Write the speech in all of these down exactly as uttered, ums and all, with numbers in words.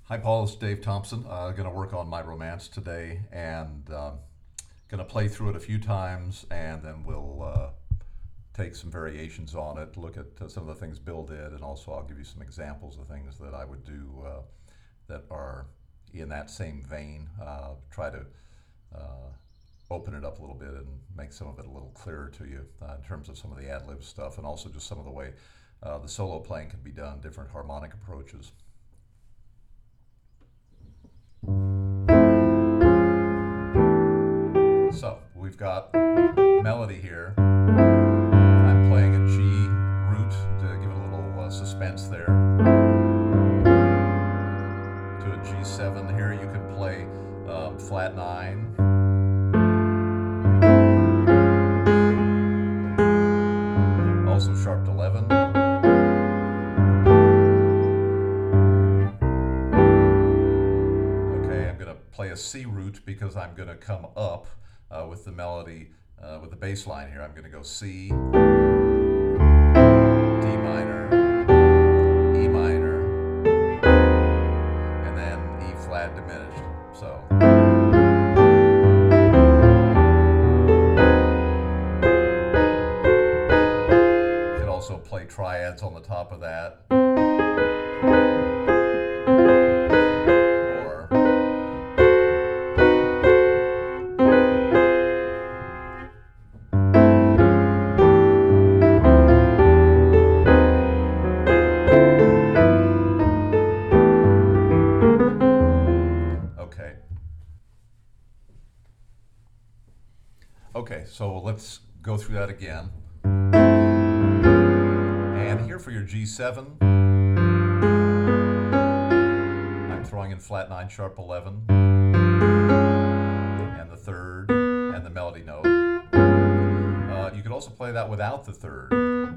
Hi, Paul. It's Dave Thompson. Uh, going to work on my romance today, and um, going to play through it a few times, and then we'll uh, take some variations on it, look at uh, some of the things Bill did, and also I'll give you some examples of things that I would do uh, that are in that same vein. Uh, try to uh, open it up a little bit and make some of it a little clearer to you uh, in terms of some of the ad-lib stuff, and also just some of the way uh, the solo playing can be done, different harmonic approaches. So we've got melody here. I'm playing a G root to give it a little uh, suspense there. To a G seven here, you can play um, flat nine. Also sharp eleven. Okay, I'm going to play a C root because I'm going to come up uh, with the melody, uh, with the bass line here. I'm going to go C, D minor, E minor, and then E flat diminished. So. You could also play triads on the top of that. Okay, so let's go through that again. And here for your G seven, I'm throwing in flat nine, sharp eleven, and the third, and the melody note. Uh, you could also play that without the third.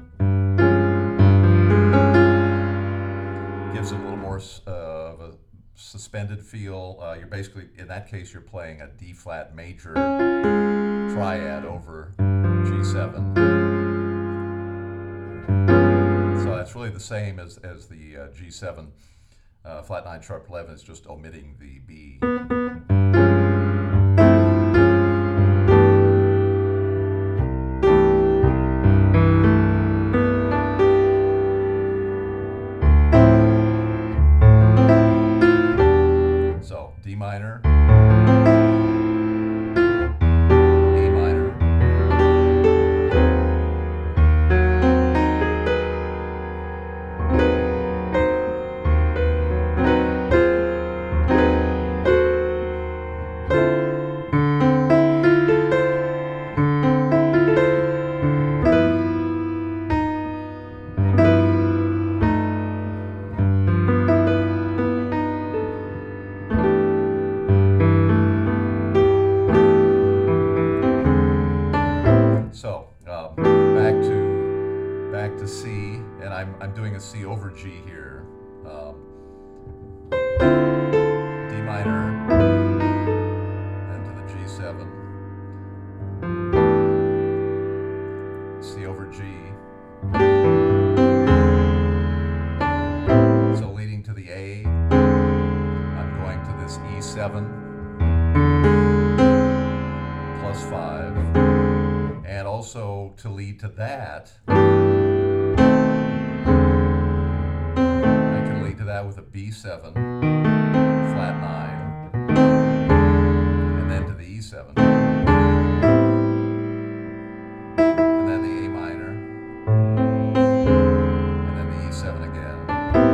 Gives it a little more uh, of a suspended feel. Uh, you're basically, in that case, you're playing a D flat major triad over G seven. So that's really the same as, as the uh, G seven. Uh, flat nine, sharp eleven is just omitting the B. So D minor, So um, back to back to C, and I'm I'm doing a C over G here. Um, D minor, and to the G seven. C over G. So leading to the A, I'm going to this E seven plus five. And also to lead to that, I can lead to that with a B seven, flat nine, and then to the E seven, and then the A minor, and then the E seven again,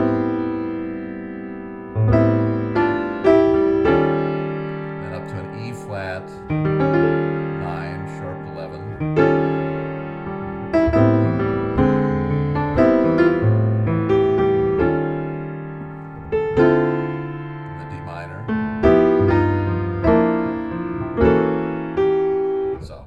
and up to an E flat, nine, sharp eleven, the D minor. So.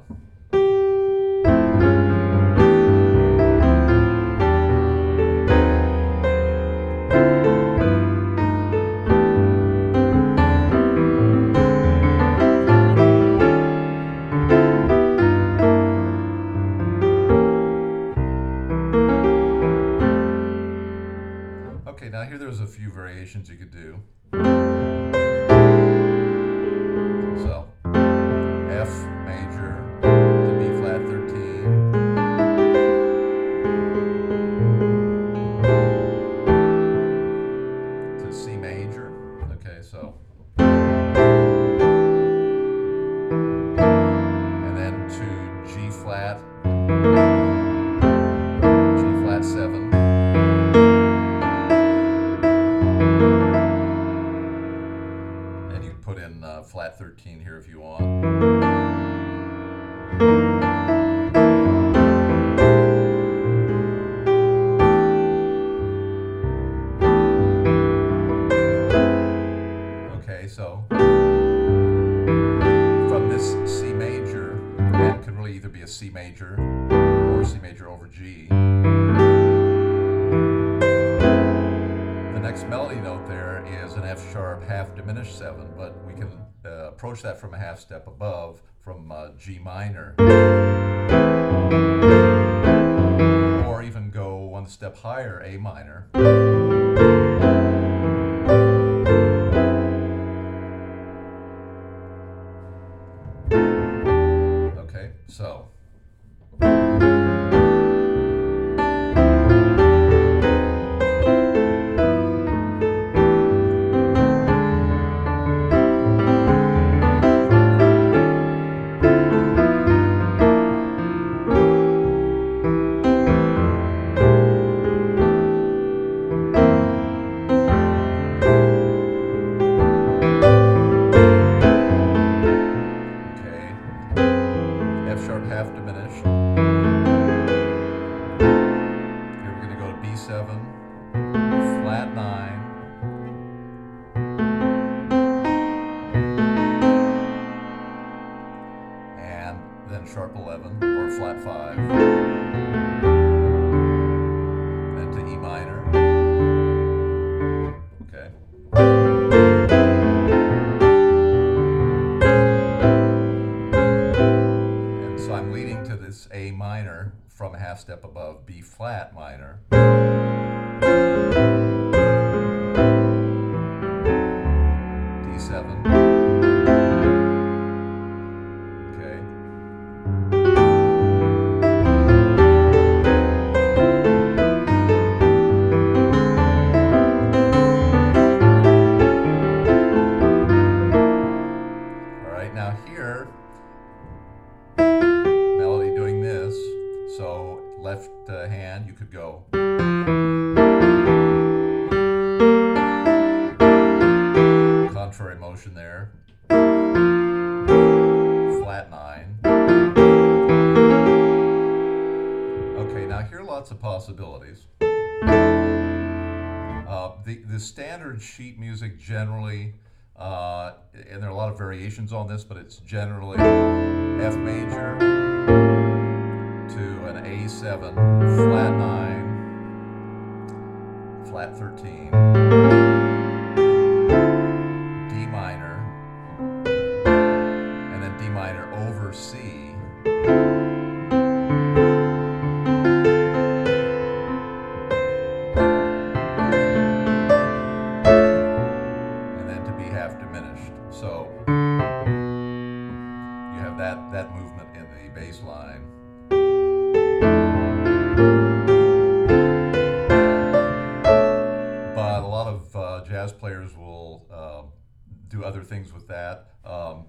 Okay, now here there's a few variations you could do. So F major to B flat thirteen, to C major. Okay, so and then to G flat, G flat seven. And you can put in uh, flat thirteen here if you want. Okay, so from this C major, and it could really either be a C major or C major over G. The next melody note there is an F sharp half diminished seven, but we can uh, approach that from a half step above, from uh, G minor. Or even go one step higher, A minor. Okay, so. F sharp half diminished. Here we're going to go to B seven, flat nine, and then sharp eleven or flat five, then to E minor. Okay. So I'm leading to this A minor from a half step above, B flat minor. D seven. Okay. All right, now here, melody doing this, so left uh, hand you could go contrary motion there, flat nine. Okay, now here are lots of possibilities. Uh, the, the standard sheet music generally, uh, and there are a lot of variations on this, but it's generally F major to an A seven, flat nine, flat thirteen, D minor, and then D minor over C, and then to be half diminished. So you have that, that movement in the bass line. But a lot of uh, jazz players will uh, do other things with that. Um,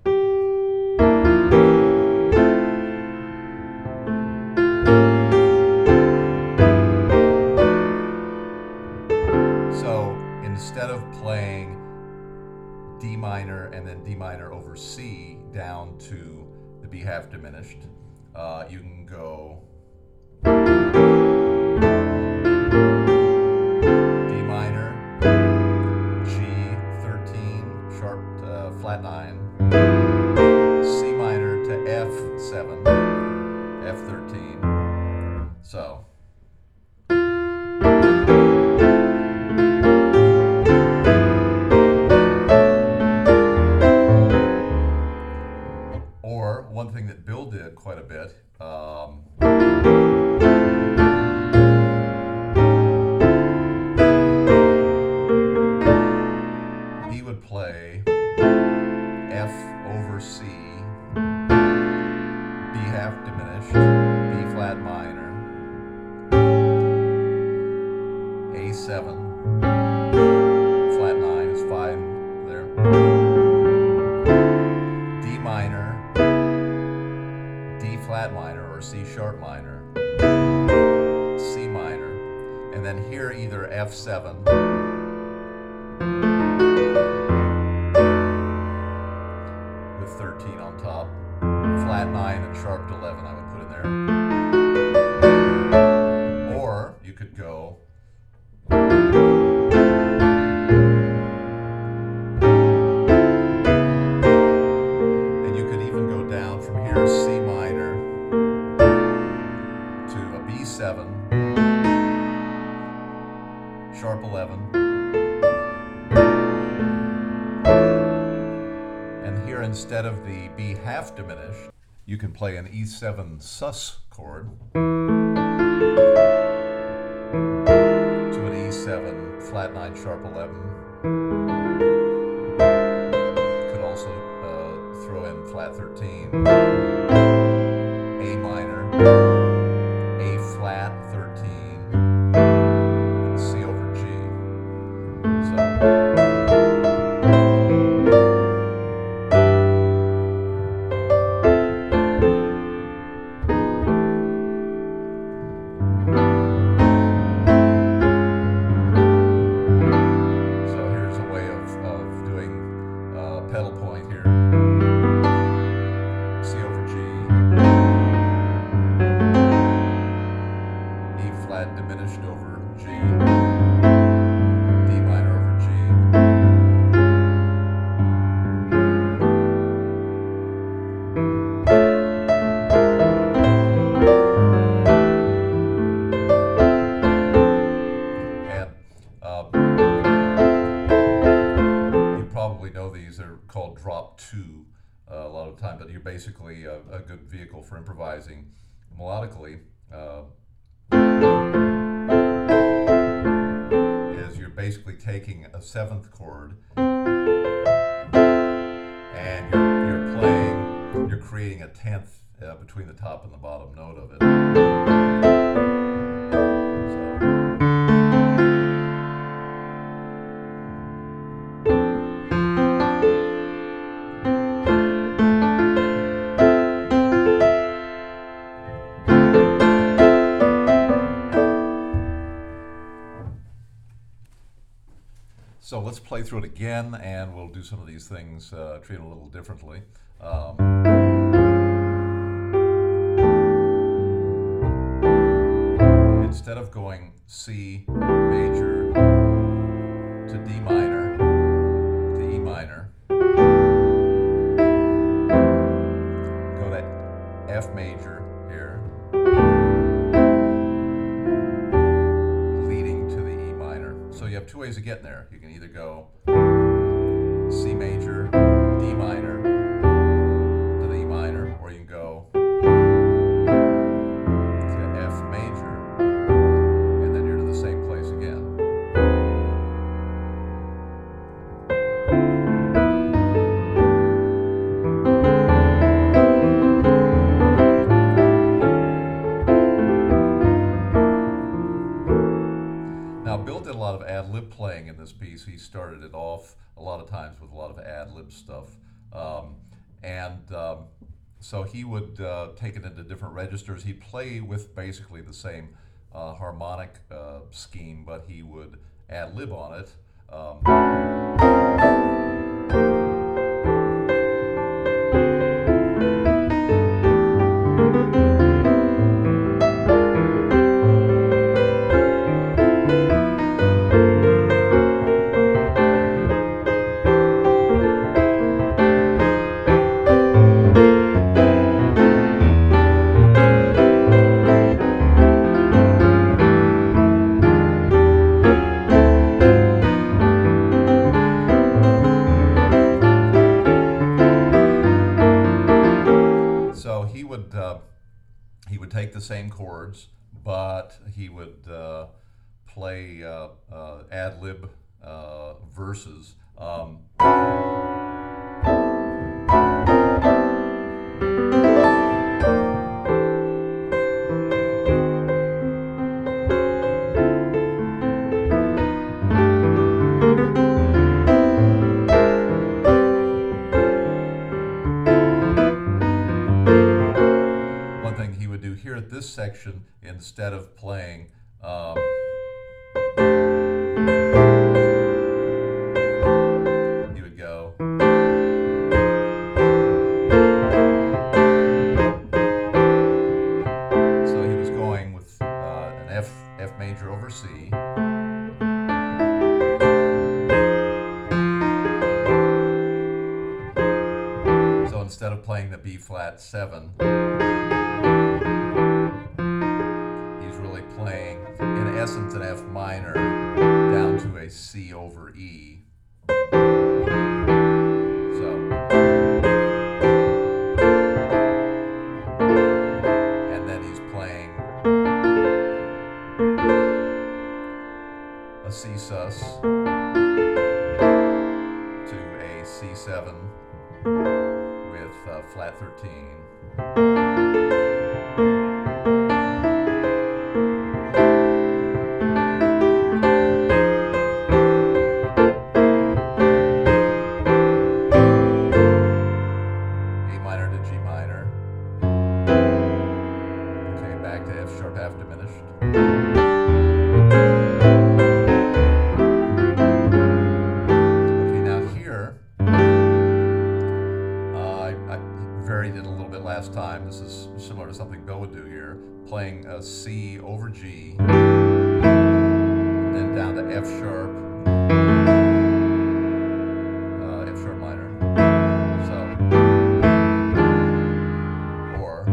so instead of playing D minor and then D minor over C down to the B half diminished, uh, you can go D minor, G thirteen, sharp uh, flat nine, C minor to F seven, F thirteen. So. Or one thing that Bill did quite a bit, um, play F over C, B half diminished, B flat minor, A seven, flat nine is fine there, D minor, D flat minor or C sharp minor, C minor, and then here either F seven with thirteen on top, flat nine and sharp eleven I would put in there. Or you could go and you could even go down from here, C minor to a B seven, sharp eleven, and here instead of the B half diminished, you can play an E seven sus chord to an E seven flat nine sharp eleven. Could also uh, throw in flat thirteen, A minor, A flat thirteen, C over G. So pedal point here, C over G, E flat diminished over G, D minor over G, and uh, you probably know these are called drop two uh, a lot of the time, but you're basically a, a good vehicle for improvising melodically. Uh, is you're basically taking a seventh chord and you're, you're playing, you're creating a tenth uh, between the top and the bottom note of it. So let's play through it again, and we'll do some of these things, uh, treat it a little differently. Um, instead of going C major to D minor to E minor, go to F major here, leading to the E minor. So you have two ways of getting there. You can either go C major, D minor to the E minor, or you can go to F major, and then you're to the same place again. Now, Bill did a lot of ad-lib playing in this piece. He started it off a lot of times with a lot of ad-lib stuff. Um, and um, so he would uh, take it into different registers. He'd play with basically the same uh, harmonic uh, scheme, but he would ad-lib on it. Um, Uh, he would take the same chords, but he would uh, play uh, uh, ad-lib uh, verses Um, one thing he would do here at this section, instead of playing um, he would go so he was going with uh, an F F major over C. So instead of playing the B flat seven, he's really playing, in essence, an F minor down to a C over E. So, and then he's playing a C sus to a C seven with uh, flat thirteen. Half diminished. Okay, now here, uh, I, I varied it a little bit last time. This is similar to something Bill would do here, playing a C over G, then down to F sharp, uh, F sharp minor. So, or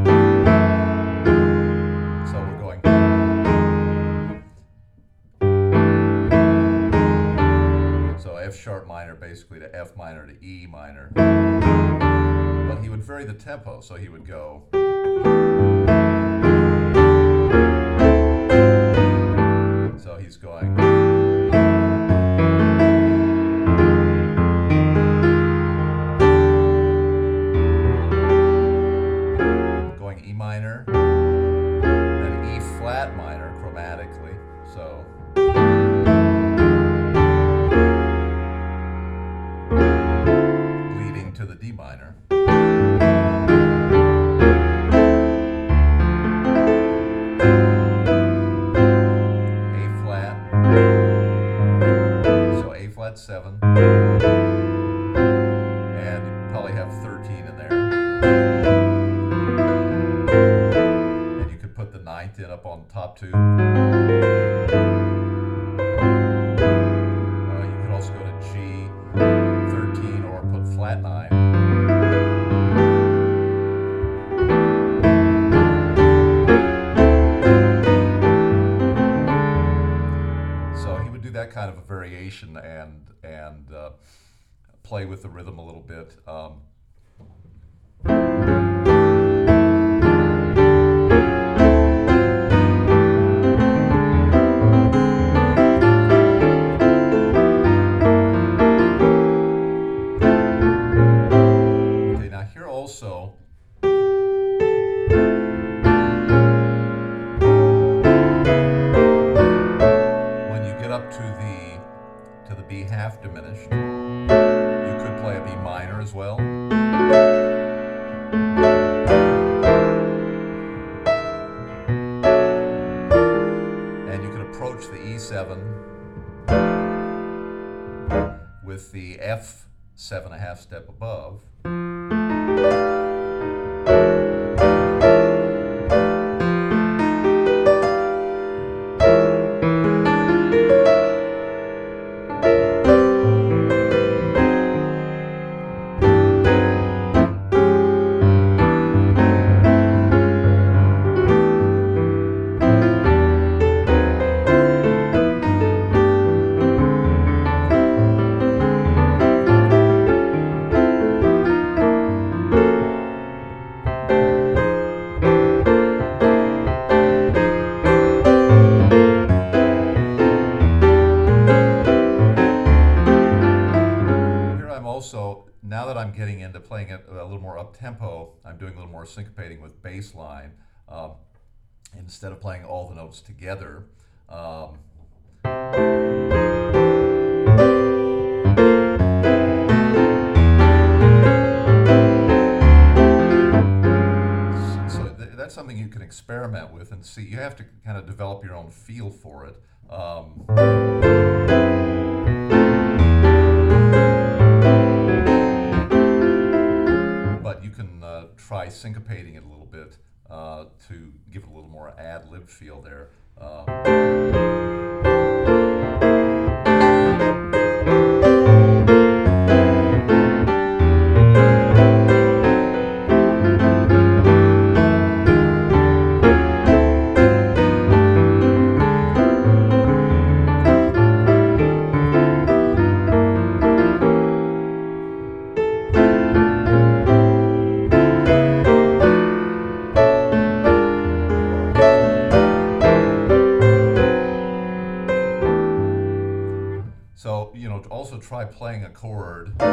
F sharp minor basically to F minor to E minor. But he would vary the tempo, so he would go. So he's going. Going E minor, then E flat minor chromatically. So. To the D minor. A flat. So A flat seven. And you probably have thirteen in there. And you could put the ninth in up on top two. Uh, you could also go to G thirteen or put flat nine. That kind of a variation and and uh, play with the rhythm a little bit. Um, okay, now here also. Up to the to the B half diminished, you could play a B minor as well. And you could approach the E seven with the F seven a half step above. also, now that I'm getting into playing it a little more up tempo, I'm doing a little more syncopating with bass line. Um, instead of playing all the notes together. Um, so th that's something you can experiment with and see. You have to kind of develop your own feel for it. Um, but you can uh, try syncopating it a little bit uh, to give it a little more ad-lib feel there. Uh, So, you know, also try playing a chord. Play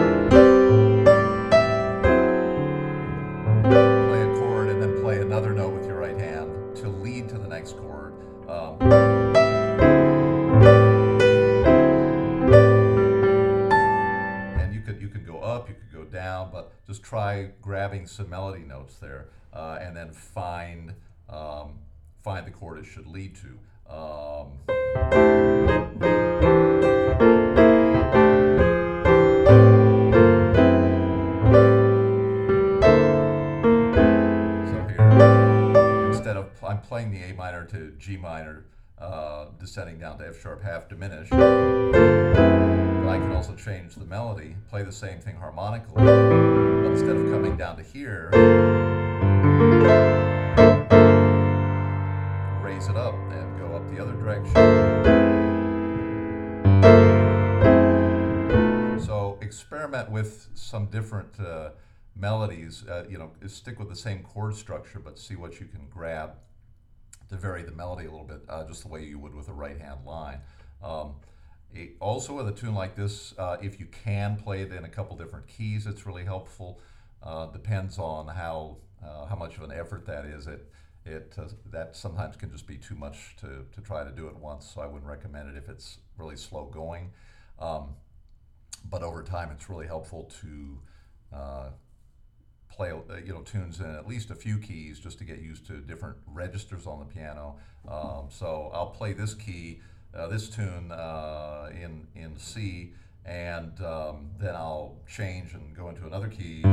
a chord and then play another note with your right hand to lead to the next chord. Um, and you could you could go up, you could go down, but just try grabbing some melody notes there, uh, and then find um, find the chord it should lead to. Um, I'm playing the A minor to G minor, uh, descending down to F sharp half diminished. But I can also change the melody, play the same thing harmonically, but instead of coming down to here, raise it up and go up the other direction. So experiment with some different uh, melodies, uh, you know, stick with the same chord structure, but see what you can grab to vary the melody a little bit, uh, just the way you would with a right-hand line. Um, it, also with a tune like this, uh, if you can play it in a couple different keys, it's really helpful. Uh, depends on how uh, how much of an effort that is. It it uh, that sometimes can just be too much to to try to do it once. So I wouldn't recommend it if it's really slow going. Um, but over time, it's really helpful to uh, play you know tunes in at least a few keys just to get used to different registers on the piano. Um, so I'll play this key, uh, this tune uh, in in C, and um, then I'll change and go into another key.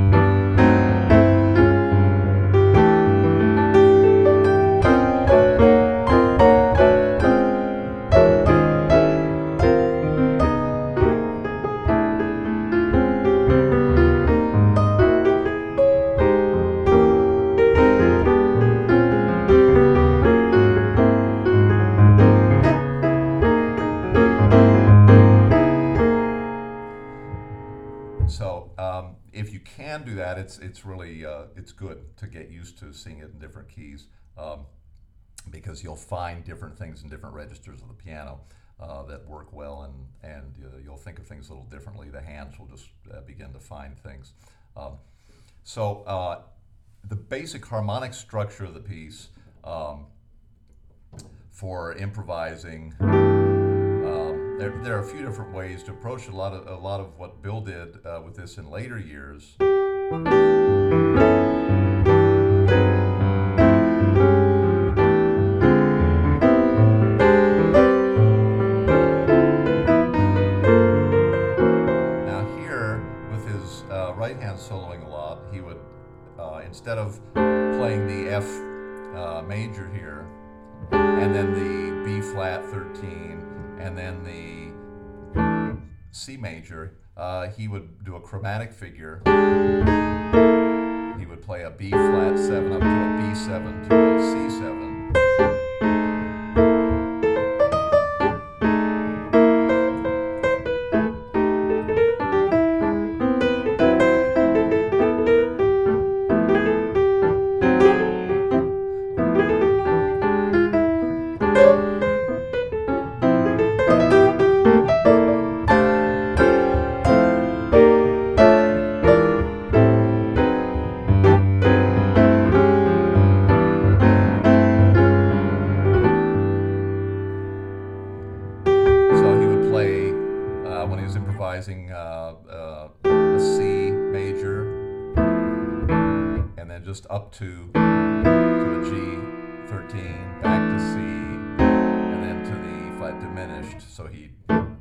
So um, if you can do that, it's it's really uh, it's good to get used to seeing it in different keys, um, because you'll find different things in different registers of the piano uh, that work well, and and uh, you'll think of things a little differently. The hands will just uh, begin to find things. Um, so uh, the basic harmonic structure of the piece um, for improvising. Um, there, there are a few different ways to approach it. A lot of a lot of what Bill did uh, with this in later years. Now here, with his uh, right hand soloing a lot, he would uh, instead of playing the F uh, major here, and then the B flat thirteen, and then the C major, uh, he would do a chromatic figure. He would play a B flat seven up to a B seven to a C seven. improvising uh, uh, a C major, and then just up to, to a G thirteen, back to C, and then to the E flat diminished. So he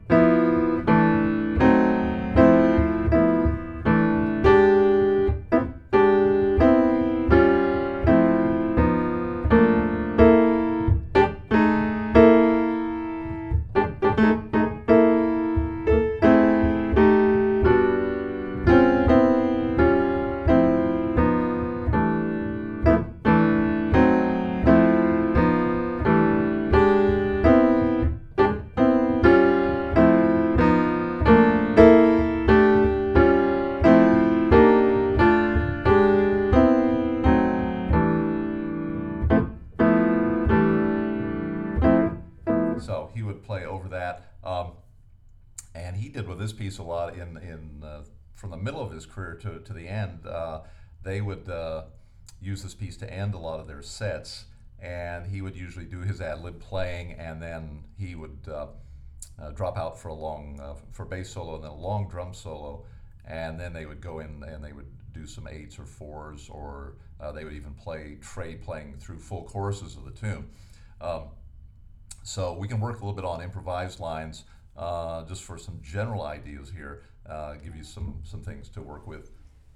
So he would play over that, um, and he did with this piece a lot in in uh, from the middle of his career to to the end. Uh, they would uh, use this piece to end a lot of their sets, and he would usually do his ad lib playing, and then he would uh, uh, drop out for a long uh, for bass solo and then a long drum solo, and then they would go in and they would do some eights or fours, or uh, they would even play trade playing through full choruses of the tune. Um, So we can work a little bit on improvised lines uh, just for some general ideas here, uh, give you some, some things to work with.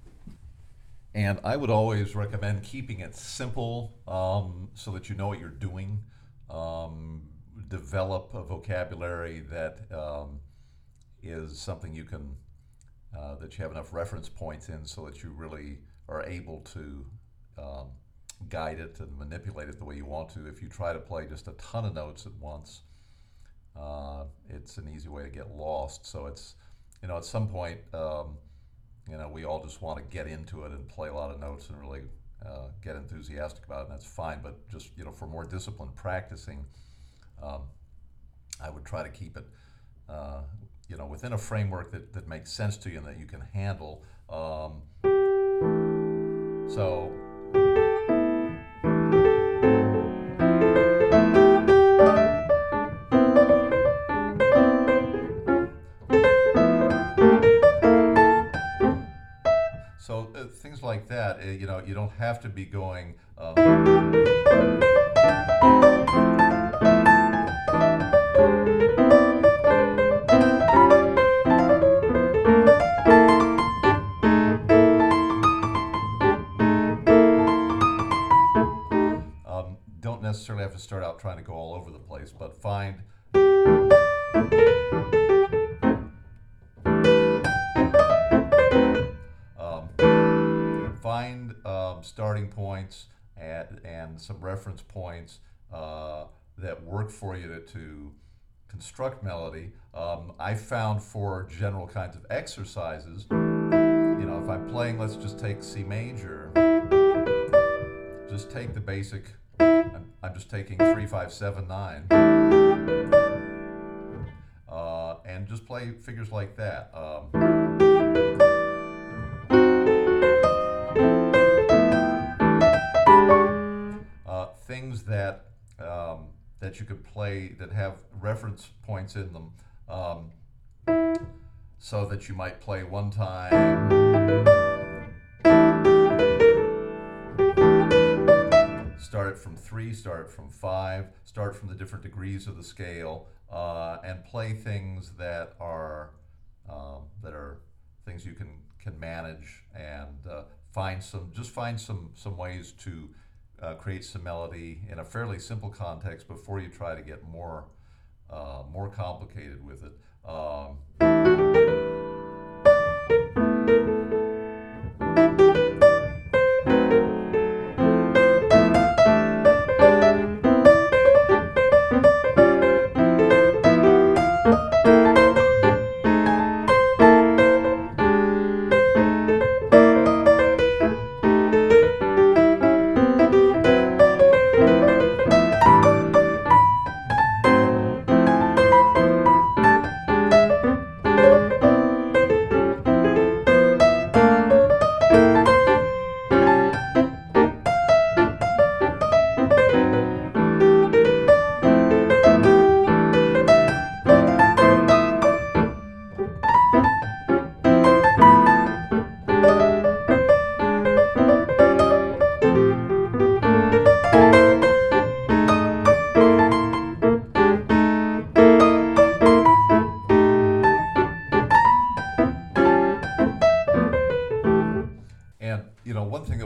And I would always recommend keeping it simple um, so that you know what you're doing. Um, develop a vocabulary that um, is something you can, uh, that you have enough reference points in so that you really are able to um, guide it and manipulate it the way you want to. If you try to play just a ton of notes at once, uh, it's an easy way to get lost. So it's, you know, at some point, um, you know, we all just want to get into it and play a lot of notes and really uh, get enthusiastic about it, and that's fine. But just, you know, for more disciplined practicing, um, I would try to keep it, uh, you know, within a framework that, that makes sense to you and that you can handle. Um, so. So uh, things like that, uh, you know, you don't have to be going. Uh, um, don't necessarily have to start out trying to go all over the place, but find. Find um, starting points and, and some reference points uh, that work for you to, to construct melody. Um, I found for general kinds of exercises, you know, if I'm playing, let's just take C major, just take the basic, I'm, I'm just taking three, five, seven, nine, uh, and just play figures like that. Um, Things that um, that you could play that have reference points in them, um, so that you might play one time, start it from three, start it from five, start from the different degrees of the scale, uh, and play things that are um, that are things you can can manage, and uh, find some just find some some ways to Uh, create some melody in a fairly simple context before you try to get more uh, more complicated with it. Um,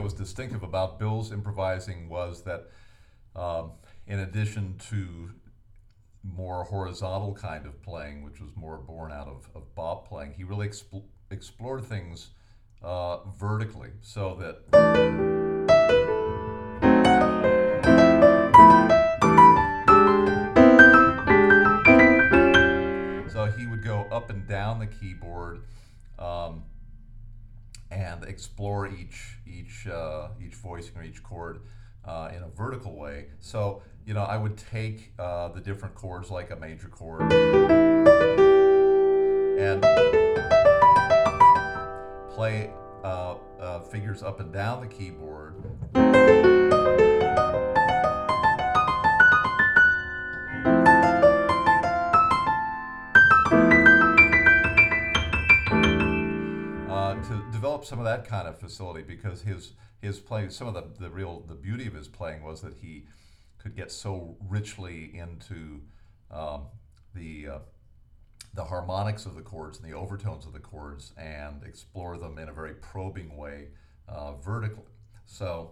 was distinctive about Bill's improvising was that um, in addition to more horizontal kind of playing, which was more born out of, of Bob playing, he really expl- explored things uh, vertically, so that so he would go up and down the keyboard um, and explore each each uh, each voicing or each chord uh, in a vertical way. So you know, I would take uh, the different chords, like a major chord, and play uh, uh, figures up and down the keyboard. Uh, to develop some of that kind of facility, because his his playing, some of the, the real the beauty of his playing was that he could get so richly into um, the uh, the harmonics of the chords and the overtones of the chords, and explore them in a very probing way uh, vertically. So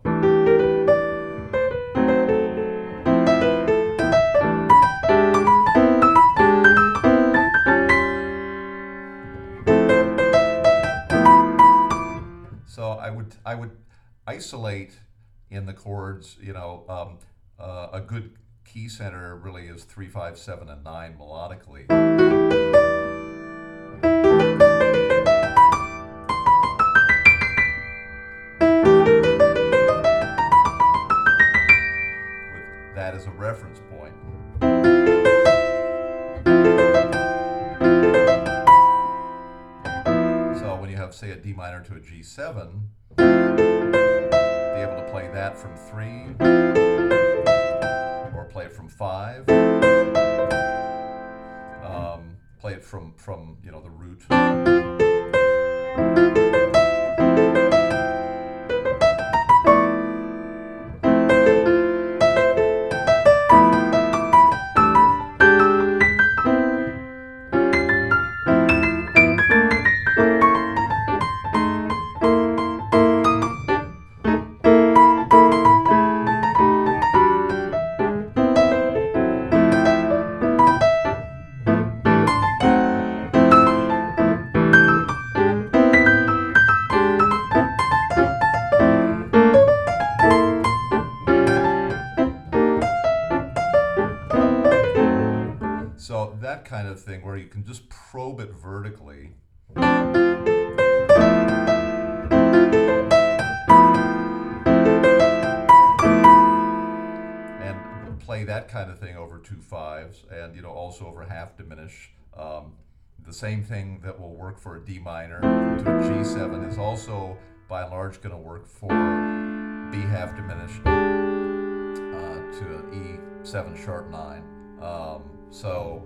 so I would I would isolate in the chords, you know, um, uh, a good key center really is three, five, seven, and nine melodically. With that as a reference point. So when you have, say, a D minor to a G seven, be able to play that from three, or play it from five, um, play it from, from you know, the root. So that kind of thing, where you can just probe it vertically. And play that kind of thing over two fives, and you know, also over half diminish. Um, the same thing that will work for a D minor to a G seven is also, by and large, going to work for B half diminished uh, to an E seven sharp nine. Um, so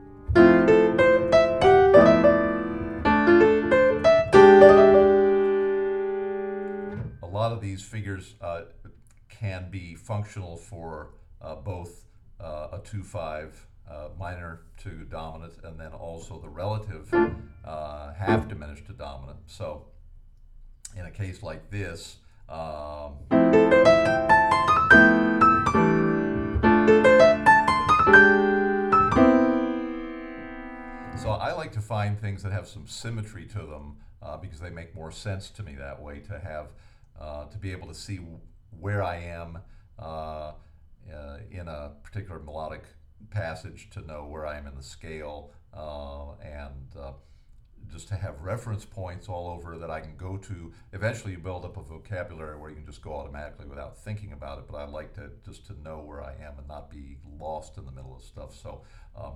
a lot of these figures uh, can be functional for uh, both uh, a two five uh, minor to dominant, and then also the relative uh, half diminished to dominant. So in a case like this, um, so I like to find things that have some symmetry to them uh, because they make more sense to me that way, to have uh, to be able to see where I am uh, uh, in a particular melodic passage, to know where I am in the scale, uh, and uh, just to have reference points all over that I can go to. Eventually you build up a vocabulary where you can just go automatically without thinking about it, but I like to just to know where I am and not be lost in the middle of stuff. So um,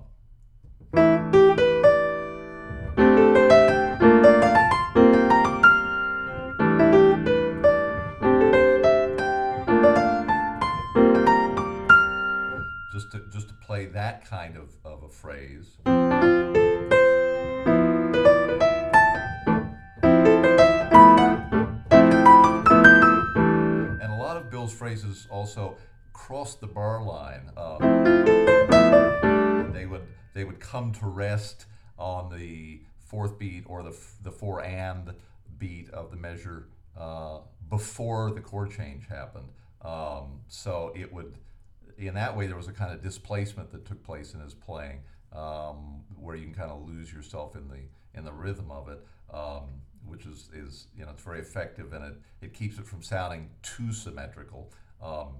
just to just to play that kind of, of a phrase. And a lot of Bill's phrases also cross the bar line. Uh, they would they would come to rest on the fourth beat or the the four and beat of the measure uh, before the chord change happened. Um, so it would, in that way, there was a kind of displacement that took place in his playing, um, where you can kind of lose yourself in the in the rhythm of it, um, which is, is you know it's very effective, and it it keeps it from sounding too symmetrical. Um,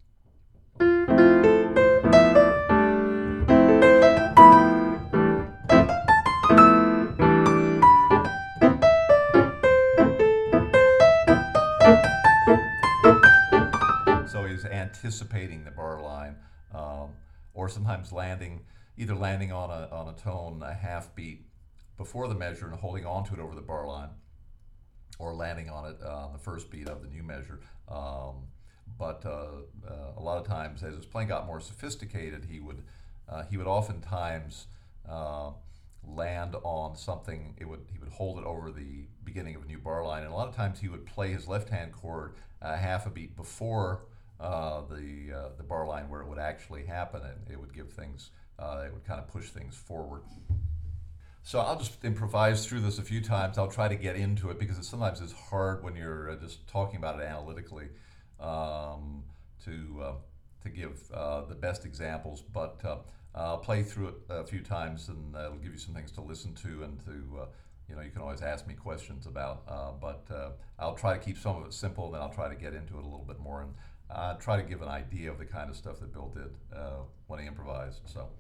So he's anticipating the bar line, um, or sometimes landing, either landing on a on a tone a half beat before the measure and holding on to it over the bar line, or landing on it uh, on the first beat of the new measure. Um, but uh, uh, a lot of times, as his playing got more sophisticated, he would uh, he would oftentimes uh, land on something. It would he would hold it over the beginning of a new bar line, and a lot of times he would play his left hand chord uh, half a beat before uh, the uh, the bar line where it would actually happen, and it would give things. Uh, it would kind of push things forward. So I'll just improvise through this a few times. I'll try to get into it because it sometimes is hard when you're uh, just talking about it analytically um, to uh, to give uh, the best examples. But uh, I'll play through it a few times, and uh, it'll give you some things to listen to and to uh, you know you can always ask me questions about. Uh, but uh, I'll try to keep some of it simple, then I'll try to get into it a little bit more and uh, try to give an idea of the kind of stuff that Bill did uh, when he improvised. So.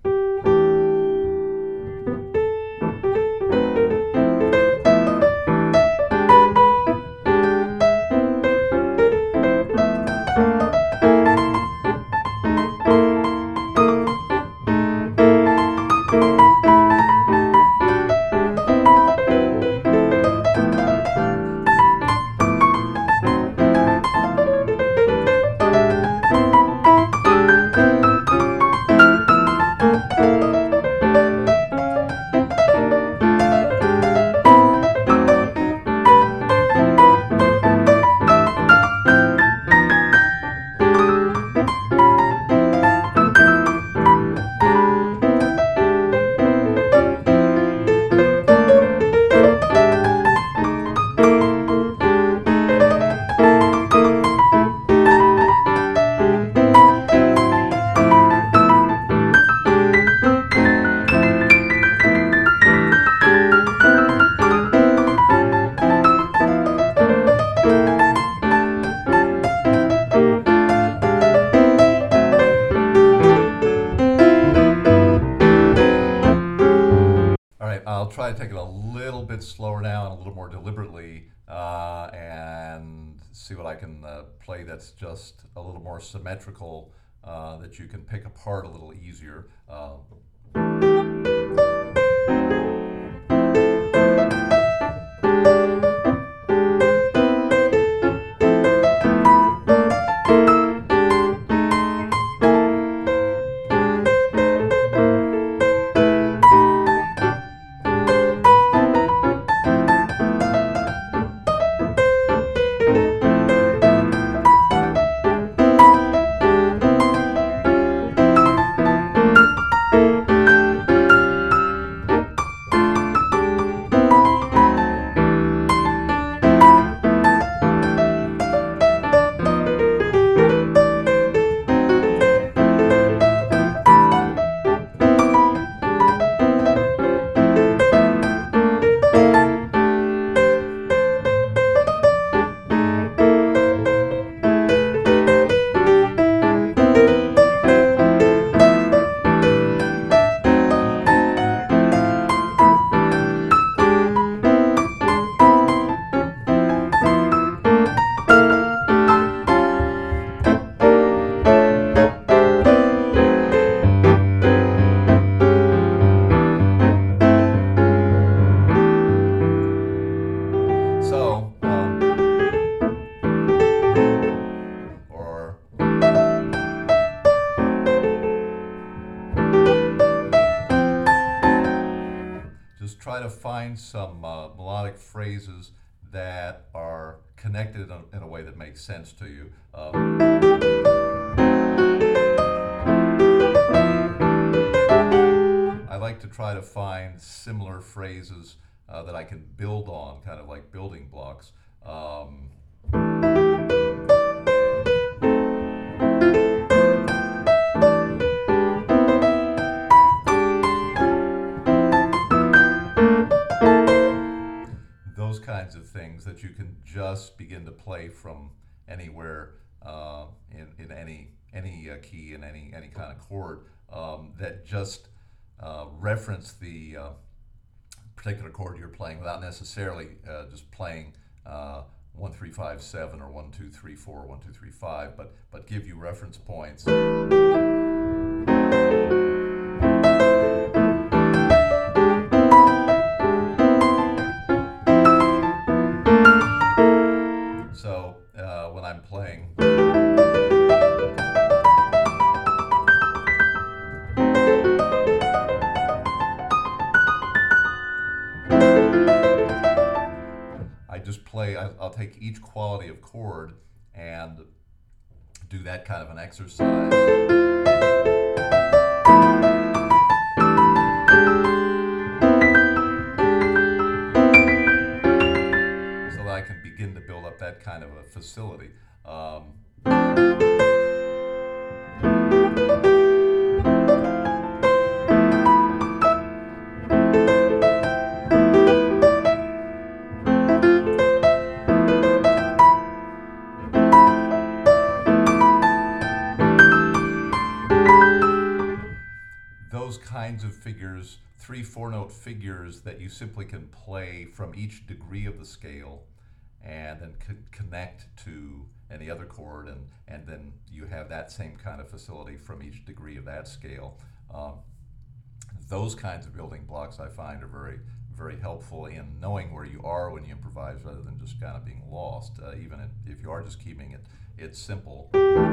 I'll try to take it a little bit slower now and a little more deliberately uh, and see what I can uh, play that's just a little more symmetrical, uh, that you can pick apart a little easier. Uh, So, um, or just try to find some uh, melodic phrases that are connected in a, in a way that makes sense to you. Um, I like to try to find similar phrases Uh, that I can build on, kind of like building blocks. Um, those kinds of things that you can just begin to play from anywhere uh, in, in any any uh, key in any any kind of chord um, that just uh, reference the uh, particular chord you're playing without necessarily uh, just playing uh, one three five seven or one two three four, one two three five, but but give you reference points. So uh, when I'm playing, I just play, I, I'll take each quality of chord and do that kind of an exercise. So that I can begin to build up that kind of a facility. Um, those kinds of figures, three, four note figures that you simply can play from each degree of the scale and then co- connect to any other chord, and, and then you have that same kind of facility from each degree of that scale. Um, those kinds of building blocks I find are very, very helpful in knowing where you are when you improvise rather than just kind of being lost, uh, even if you are just keeping it, it simple.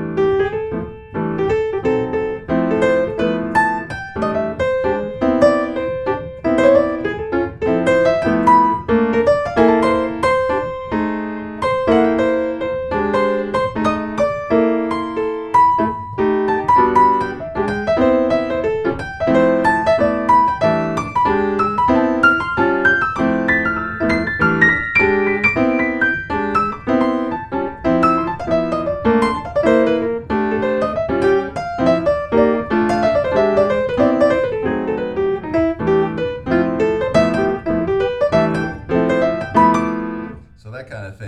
So that kind of thing.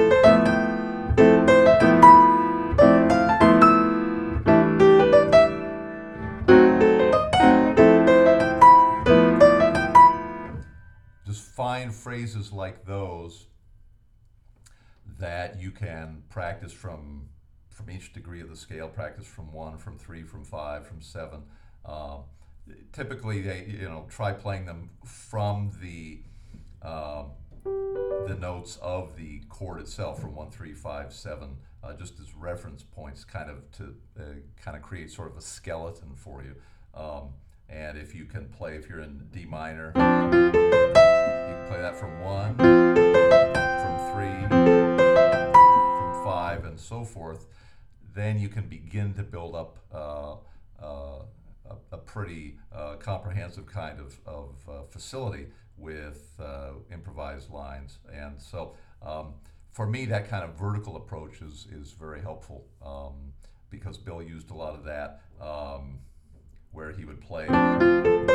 Just find phrases like those that you can practice from from each degree of the scale. Practice from one, from three, from five, from seven. Uh, typically, they you know try playing them from the uh, the notes of the chord itself, from one, three, five, seven, uh, just as reference points, kind of to uh, kind of create sort of a skeleton for you. Um, and if you can play, if you're in D minor, you can play that from one, from three, from five, and so forth. Then you can begin to build up uh, uh, a, a pretty uh, comprehensive kind of, of uh, facility with uh, improvised lines. And so um, for me, that kind of vertical approach is, is very helpful um, because Bill used a lot of that um, where he would play, go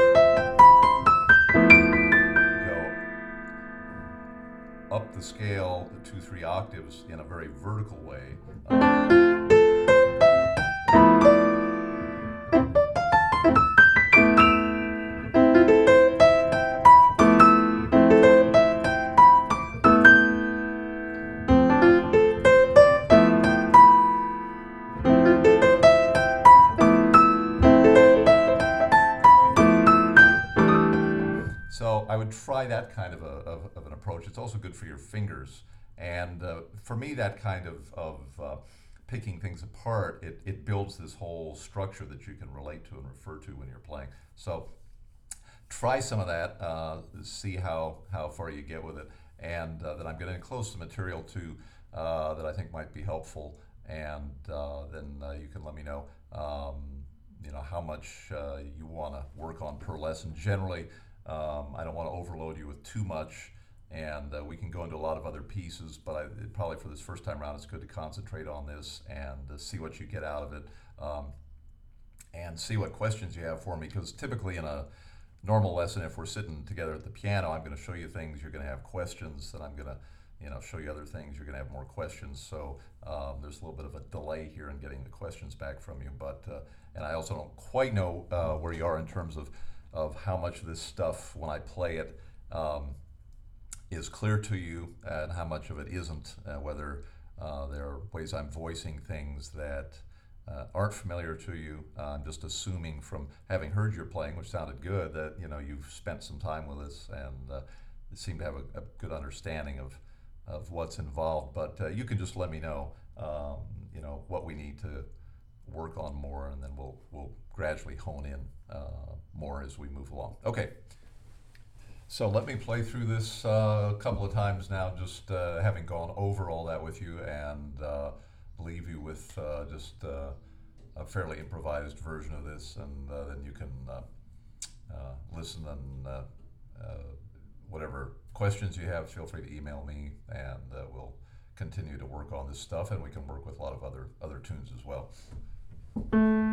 up the scale, the two, three octaves in a very vertical way. Uh, So I would try that kind of, a, of, of an approach. It's also good for your fingers. And uh, for me, that kind of, of uh, picking things apart, it, it builds this whole structure that you can relate to and refer to when you're playing. So try some of that, uh, see how, how far you get with it. And uh, then I'm going to enclose some material too uh, that I think might be helpful. And uh, then uh, you can let me know, um, you know, how much uh, you want to work on per lesson. Generally, Um, I don't want to overload you with too much, and uh, we can go into a lot of other pieces, but I, it, probably for this first time around, it's good to concentrate on this and uh, see what you get out of it, um, and see what questions you have for me, because typically in a normal lesson, if we're sitting together at the piano, I'm going to show you things, you're going to have questions, then I'm going to, you know, show you other things, you're going to have more questions. So um, there's a little bit of a delay here in getting the questions back from you. But uh, and I also don't quite know uh, where you are in terms of of how much of this stuff, when I play it, um, is clear to you, and how much of it isn't. Uh, whether uh, there are ways I'm voicing things that uh, aren't familiar to you. Uh, I'm just assuming from having heard your playing, which sounded good, that you know you've spent some time with us and uh, seem to have a, a good understanding of of what's involved. But uh, you can just let me know, um, you know, what we need to work on more, and then we'll we'll gradually hone in uh, more as we move along. Okay. So let me play through this uh, a couple of times now, just uh, having gone over all that with you, and uh, leave you with uh, just uh, a fairly improvised version of this, and uh, then you can uh, uh, listen, and uh, uh, whatever questions you have, feel free to email me, and uh, we'll continue to work on this stuff, and we can work with a lot of other other tunes as well.